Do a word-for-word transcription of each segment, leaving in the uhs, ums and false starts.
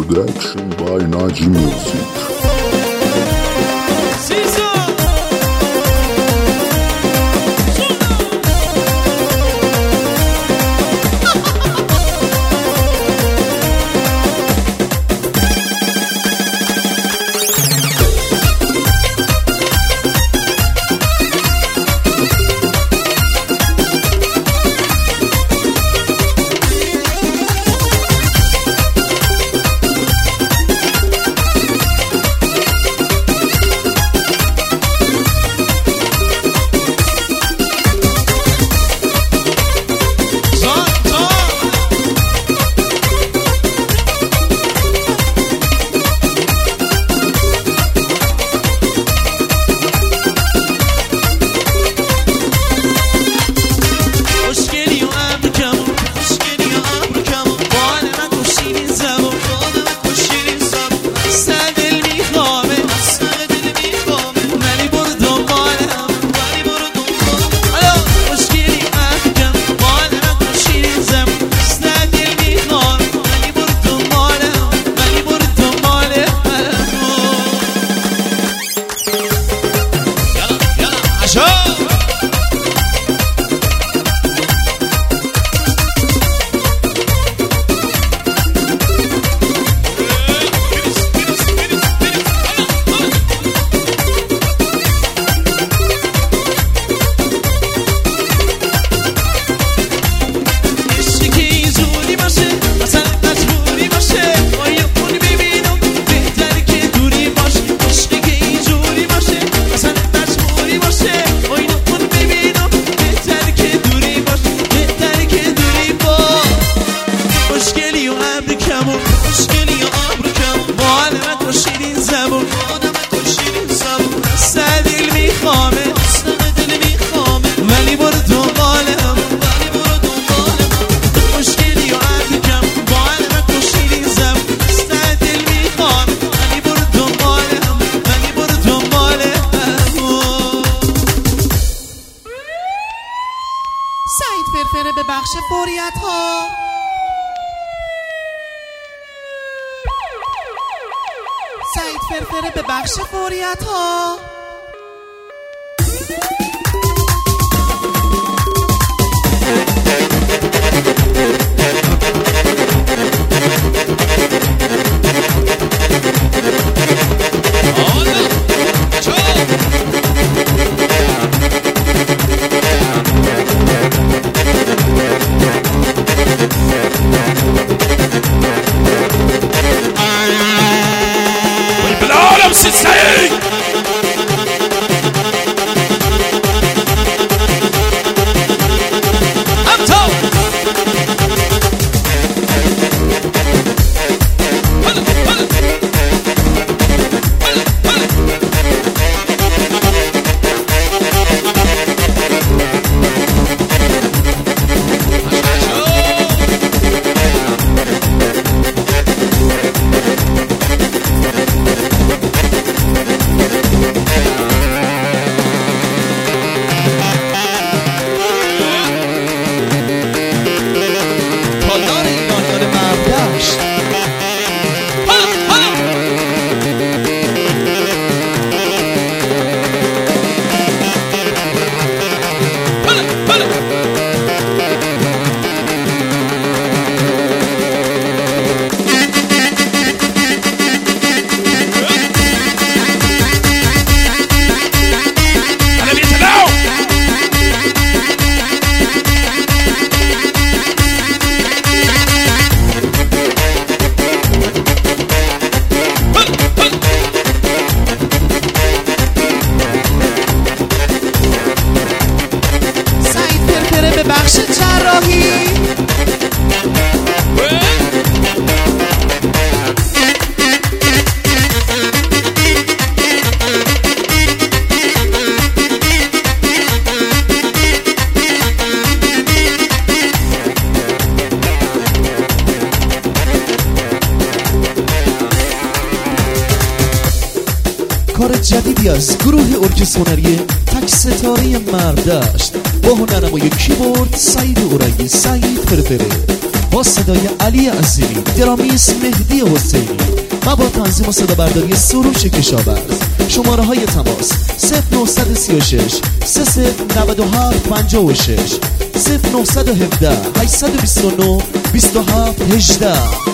Production by Naji Music. سعید فرفره به بخش فوریت ها. سعید فرفره به بخش فوریت ها. کار جدیدی از گروه ارکستر هنری تک ستاره مردشت با هنرنمای کیبورد سعید اورنگی. سعید فرفره. با صدای علی عظیمی، درامیس مهدی حسینی و با تنظیم و صدا برداری سروش کشاورز. شماره های تماس صفر نه سه شش سه صفر نه هفت پنج شش، صفر نه یک هفت هشت دو نه دو هفت یک هشت.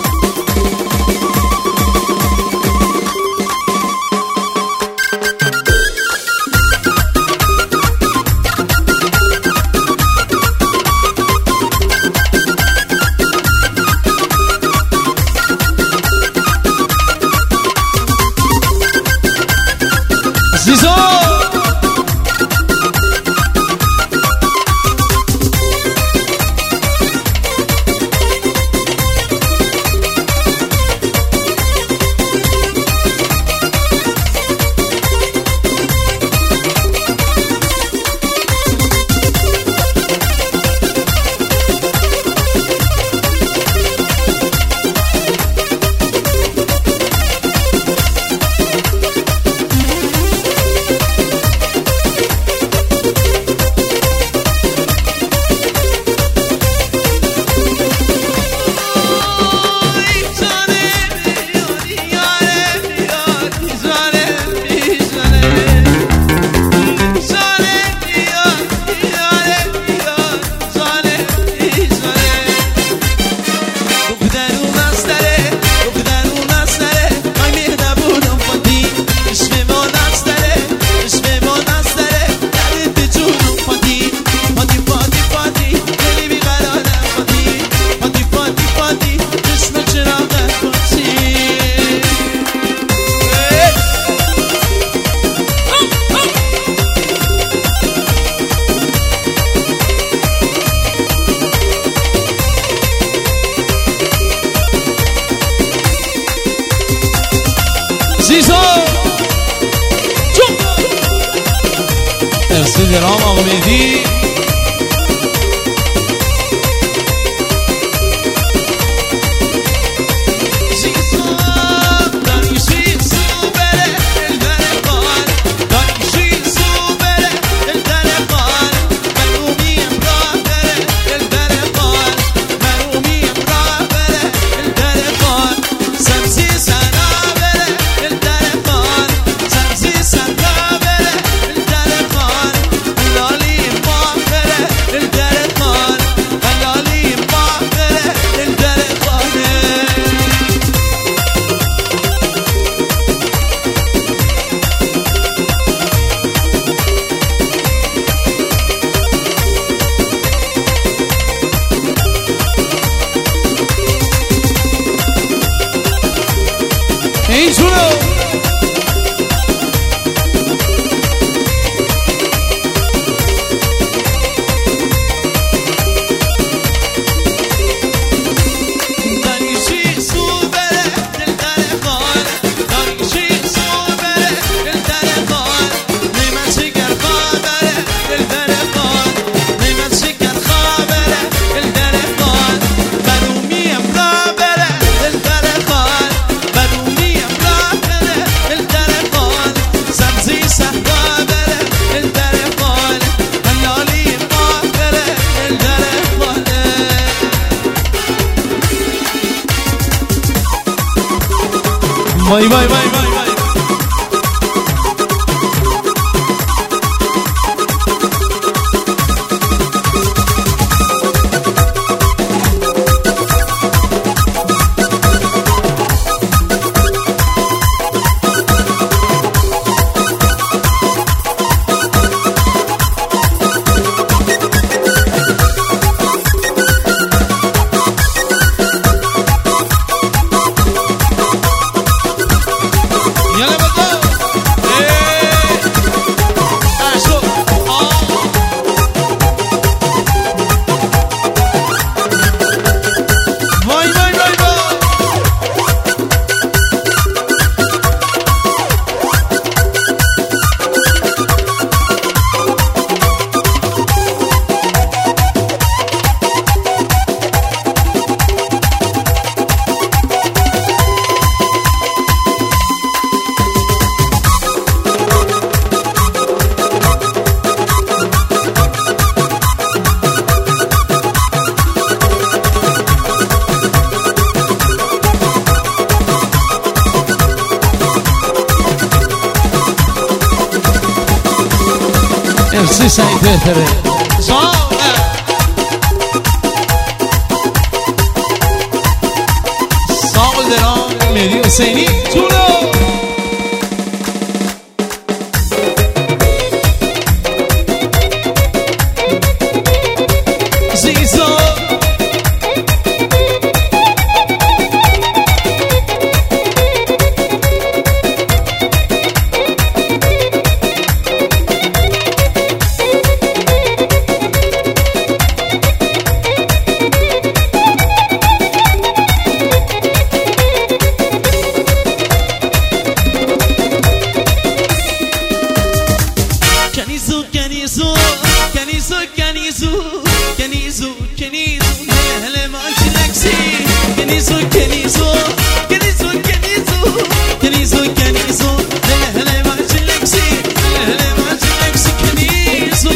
درام آقا مهدی این جونو وای وای وای وای وای مرسی سعید بهتره ساقل درام مهدی حسینی جونو زیزا Kenizu, Kenizu, Kenizu, Kenizu, Kenizu, Kenizu, hele maçileksi. Kenizu, Kenizu, Kenizu, Kenizu, Kenizu, Kenizu, hele hele maçileksi, hele hele maçileksi Kenizu.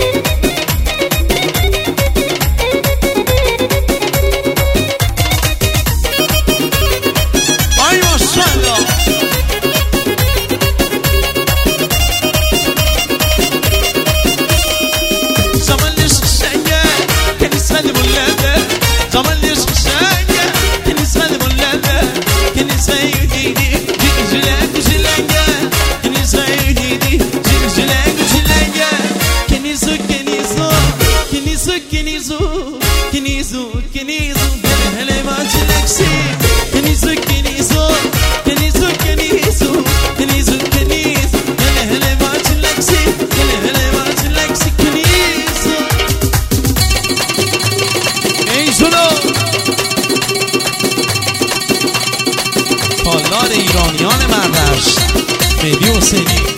Ay maşallah. Kenizu, Kenizu, Kenizu, hele maçileksi. Kenizu, Kenizu, Kenizu, Kenizu, Kenizu, Kenizu, hele hele maçileksi, hele hele maçileksi Kenizu. ای جونو تالار ایرانیان مردشت مهدی حسینی